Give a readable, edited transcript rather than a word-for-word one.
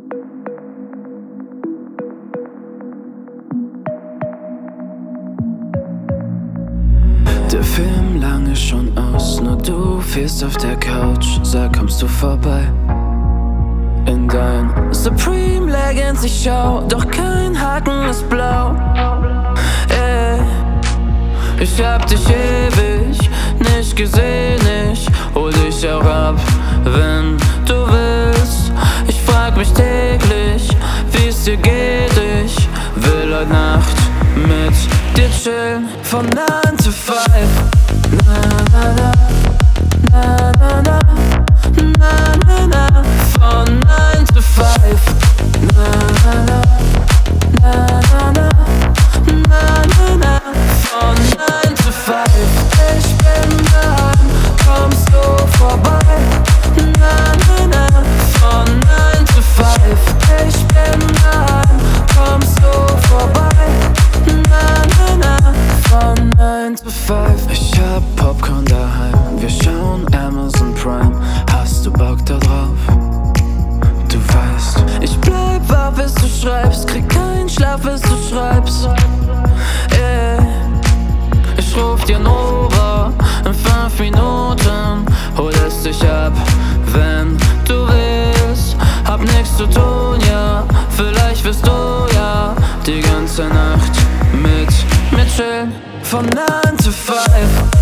Der Film lange schon aus, nur du fehlst auf der Couch. Sag, kommst du vorbei? In dein Supreme Leggings, ich schau, doch kein Haken ist blau. Ey, ich hab dich ewig nicht gesehen, ich hol dich auch ab, wenn du willst. Ich frag mich täglich, wie's dir geht, ich will heute Nacht mit dir chillen. Von 9 to 5. Na na na, na na na, na na na. Von 9 to 5. Na na na, na na na, na na na. Von 9 to 5. Ich bin daheim, kommst du vorbei? Na na na. Von 9 to 5. Ich bin daheim, kommst du vorbei? Na na na. Von 9 to 5. Ich hab Popcorn daheim, wir schauen Amazon Prime. Hast du Bock da drauf? Du weißt, ich bleib wach, bis du schreibst, krieg keinen Schlaf, bis du schreibst. Ich ruf dir Nova in 5 Minuten, hol es dich ab, wenn du willst. Hab nix zu tun, ja, vielleicht wirst du ja die ganze Nacht mit mir chillen. Von 9 to 5.